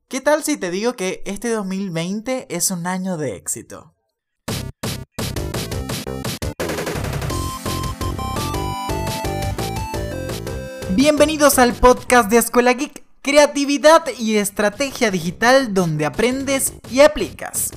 ¿Qué tal si te digo que este 2020 es un año de éxito? Bienvenidos al podcast de Escuela Geek, creatividad y estrategia digital donde aprendes y aplicas.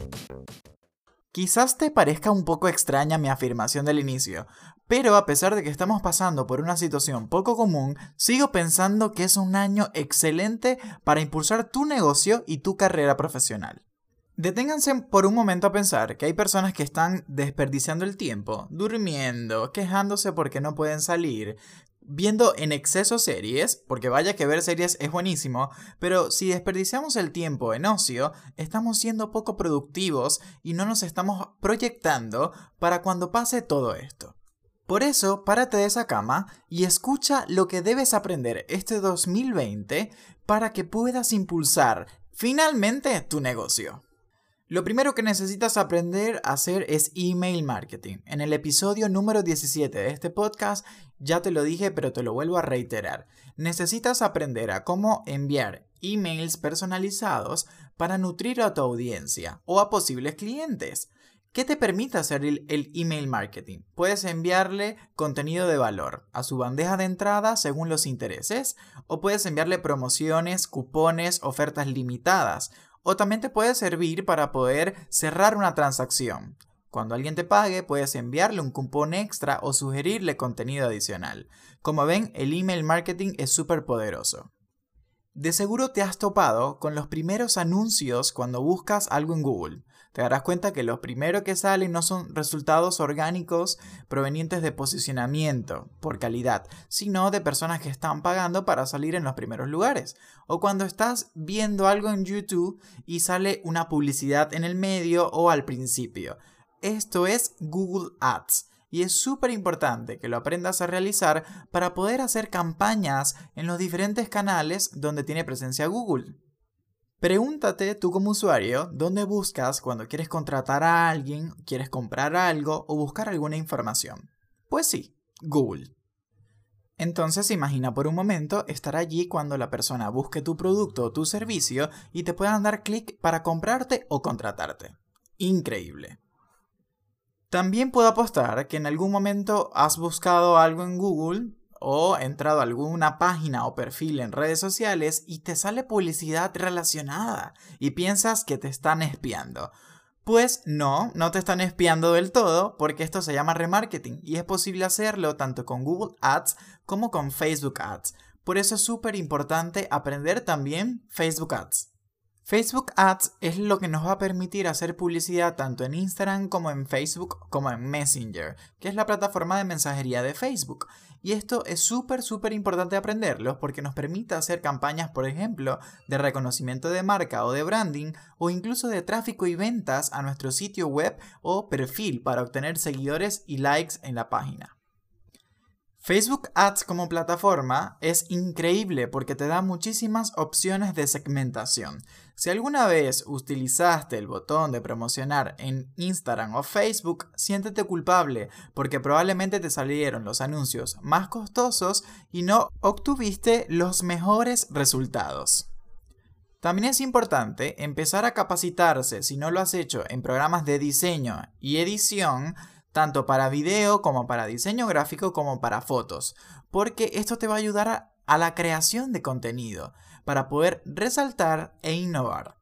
Quizás te parezca un poco extraña mi afirmación del inicio, pero a pesar de que estamos pasando por una situación poco común, sigo pensando que es un año excelente para impulsar tu negocio y tu carrera profesional. Deténganse por un momento a pensar que hay personas que están desperdiciando el tiempo, durmiendo, quejándose porque no pueden salir, viendo en exceso series, porque vaya que ver series es buenísimo, pero si desperdiciamos el tiempo en ocio, estamos siendo poco productivos y no nos estamos proyectando para cuando pase todo esto. Por eso, párate de esa cama y escucha lo que debes aprender este 2020 para que puedas impulsar finalmente tu negocio. Lo primero que necesitas aprender a hacer es email marketing. En el episodio número 17 de este podcast ya te lo dije, pero te lo vuelvo a reiterar. Necesitas aprender a cómo enviar emails personalizados para nutrir a tu audiencia o a posibles clientes. ¿Qué te permite hacer el email marketing? Puedes enviarle contenido de valor a su bandeja de entrada según los intereses, o puedes enviarle promociones, cupones, ofertas limitadas. O también te puede servir para poder cerrar una transacción. Cuando alguien te pague, puedes enviarle un cupón extra o sugerirle contenido adicional. Como ven, el email marketing es súper poderoso. De seguro te has topado con los primeros anuncios cuando buscas algo en Google. Te darás cuenta que lo primero que sale no son resultados orgánicos provenientes de posicionamiento por calidad, sino de personas que están pagando para salir en los primeros lugares. O cuando estás viendo algo en YouTube y sale una publicidad en el medio o al principio. Esto es Google Ads. Y es súper importante que lo aprendas a realizar para poder hacer campañas en los diferentes canales donde tiene presencia Google. Pregúntate tú como usuario dónde buscas cuando quieres contratar a alguien, quieres comprar algo o buscar alguna información. Pues sí, Google. Entonces imagina por un momento estar allí cuando la persona busque tu producto o tu servicio y te puedan dar clic para comprarte o contratarte. Increíble. También puedo apostar que en algún momento has buscado algo en Google o entrado a alguna página o perfil en redes sociales y te sale publicidad relacionada y piensas que te están espiando. Pues no te están espiando del todo porque esto se llama remarketing y es posible hacerlo tanto con Google Ads como con Facebook Ads. Por eso es súper importante aprender también Facebook Ads. Facebook Ads es lo que nos va a permitir hacer publicidad tanto en Instagram como en Facebook como en Messenger, que es la plataforma de mensajería de Facebook. Y esto es súper importante aprenderlo porque nos permite hacer campañas, por ejemplo, de reconocimiento de marca o de branding o incluso de tráfico y ventas a nuestro sitio web o perfil para obtener seguidores y likes en la página. Facebook Ads como plataforma es increíble porque te da muchísimas opciones de segmentación. Si alguna vez utilizaste el botón de promocionar en Instagram o Facebook, siéntete culpable porque probablemente te salieron los anuncios más costosos y no obtuviste los mejores resultados. También es importante empezar a capacitarse si no lo has hecho en programas de diseño y edición, tanto para video como para diseño gráfico como para fotos, porque esto te va a ayudar a la creación de contenido, para poder resaltar e innovar.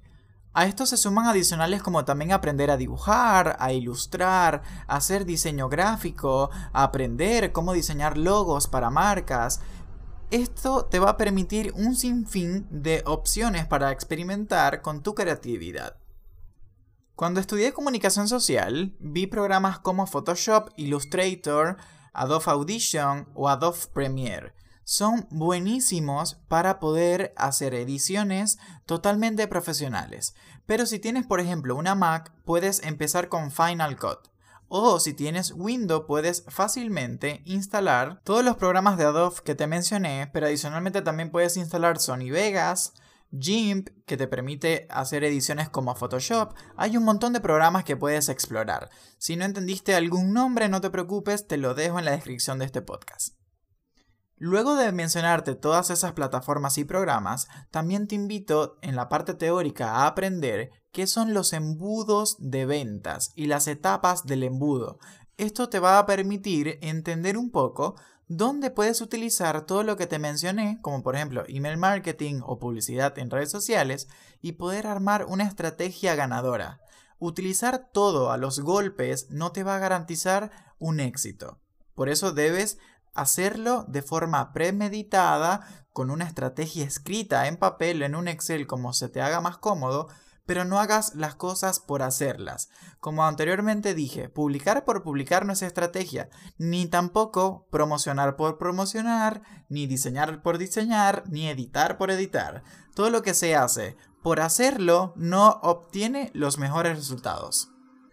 A esto se suman adicionales como también aprender a dibujar, a ilustrar, a hacer diseño gráfico, a aprender cómo diseñar logos para marcas. Esto te va a permitir un sinfín de opciones para experimentar con tu creatividad. Cuando estudié comunicación social, vi programas como Photoshop, Illustrator, Adobe Audition o Adobe Premiere. Son buenísimos para poder hacer ediciones totalmente profesionales. Pero si tienes, por ejemplo, una Mac, puedes empezar con Final Cut. O si tienes Windows, puedes fácilmente instalar todos los programas de Adobe que te mencioné, pero adicionalmente también puedes instalar Sony Vegas, GIMP, que te permite hacer ediciones como Photoshop. Hay un montón de programas que puedes explorar. Si no entendiste algún nombre, no te preocupes, te lo dejo en la descripción de este podcast. Luego de mencionarte todas esas plataformas y programas, también te invito en la parte teórica a aprender qué son los embudos de ventas y las etapas del embudo. Esto te va a permitir entender un poco dónde puedes utilizar todo lo que te mencioné, como por ejemplo email marketing o publicidad en redes sociales, y poder armar una estrategia ganadora. Utilizar todo a los golpes no te va a garantizar un éxito. Por eso debes hacerlo de forma premeditada, con una estrategia escrita en papel, en un Excel, como se te haga más cómodo, pero no hagas las cosas por hacerlas. Como anteriormente dije, publicar por publicar no es estrategia, ni tampoco promocionar por promocionar, ni diseñar por diseñar, ni editar por editar. Todo lo que se hace por hacerlo no obtiene los mejores resultados.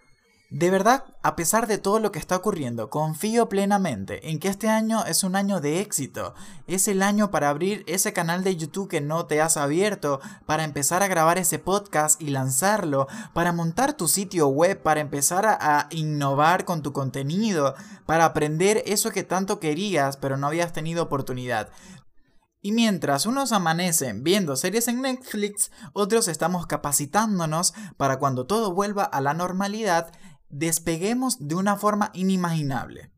De verdad, a pesar de todo lo que está ocurriendo, confío plenamente en que este año es un año de éxito. Es el año para abrir ese canal de YouTube que no te has abierto, para empezar a grabar ese podcast y lanzarlo, para montar tu sitio web, para empezar a innovar con tu contenido, para aprender eso que tanto querías pero no habías tenido oportunidad. Y mientras unos amanecen viendo series en Netflix, otros estamos capacitándonos para cuando todo vuelva a la normalidad, despeguemos de una forma inimaginable.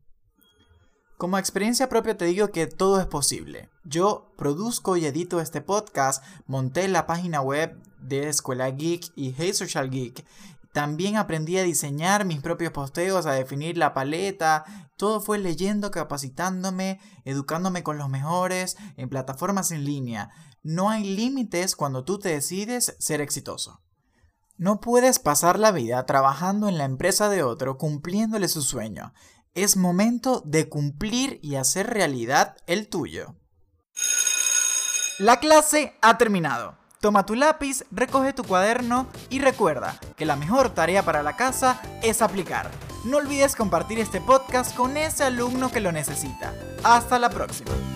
Como experiencia propia te digo que todo es posible. Yo produzco y edito este podcast, monté la página web de Escuela Geek y Hey Social Geek. También aprendí a diseñar mis propios posteos, a definir la paleta. Todo fue leyendo, capacitándome, educándome con los mejores en plataformas en línea. No hay límites cuando tú te decides ser exitoso. No puedes pasar la vida trabajando en la empresa de otro, cumpliéndole su sueño. Es momento de cumplir y hacer realidad el tuyo. La clase ha terminado. Toma tu lápiz, recoge tu cuaderno y recuerda que la mejor tarea para la casa es aplicar. No olvides compartir este podcast con ese alumno que lo necesita. Hasta la próxima.